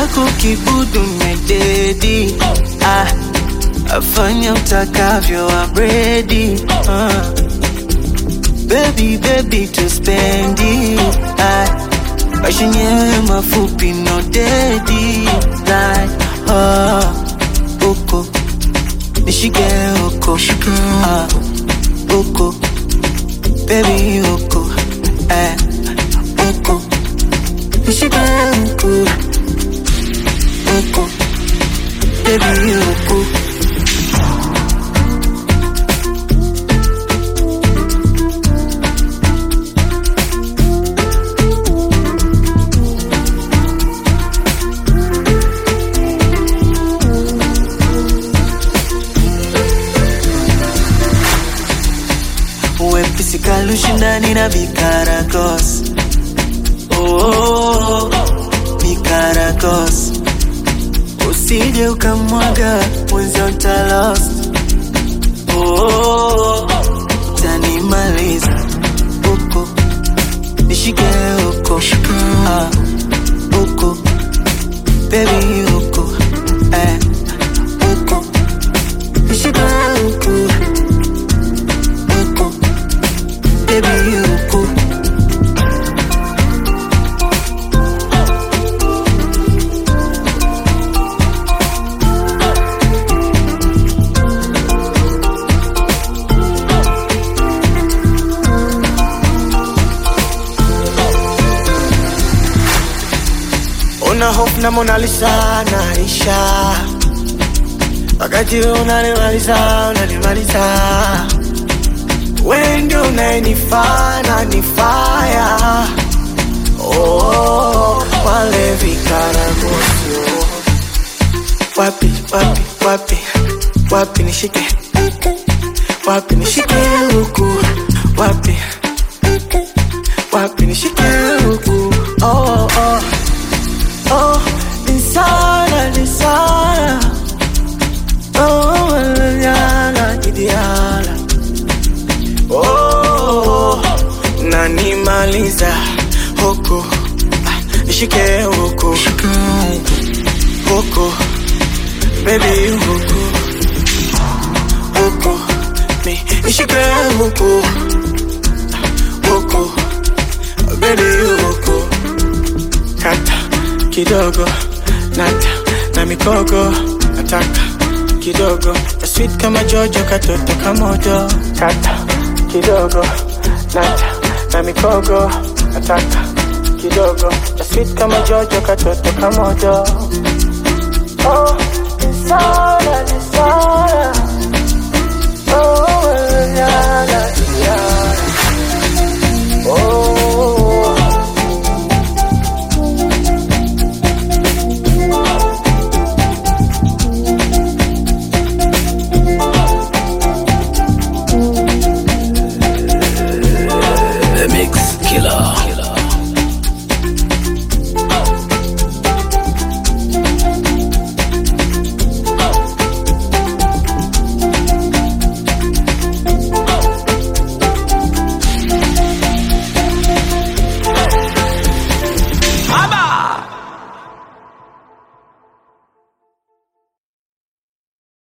kukibudu mededi. Afanya utakavyo I'm ready. Baby to spend it. Bashinye mafupi no daddy. Like Oko Nishige Oko Oko Baby Oko Oko Nishige Oko Oko Baby Oko. Sikalushindani na Vikaragos. Oh, Vikaragos. Usije ukamwaga mwenzi utalost. Oh, tanimaliza Oko Nishike Oko Oko Baby Oko Oko Nishike Oko Oko Baby Oko. Una hope na Mona Lisa naisha. Wakati unanimaliza wewe ndio unanifanya nifaya. Oh, wale Vikaragos. Wapi nishike. Wapi nishike huku. Wapi nishike huku. Oh, insana. Oh, yana ideala. Oh, nanimaliza Oko Nishike Oko Oko Baby Oko Oko Nishike Oko Oko Baby Oko. Kata kidogo nata na mikogo nataka kidogo ya sweet kama Jojo katoto kamodo. Kata kidogo nata na mikogo nataka kidogo ya sweet kama Jojo katoto kamodo. Oh, insana. Oh, yana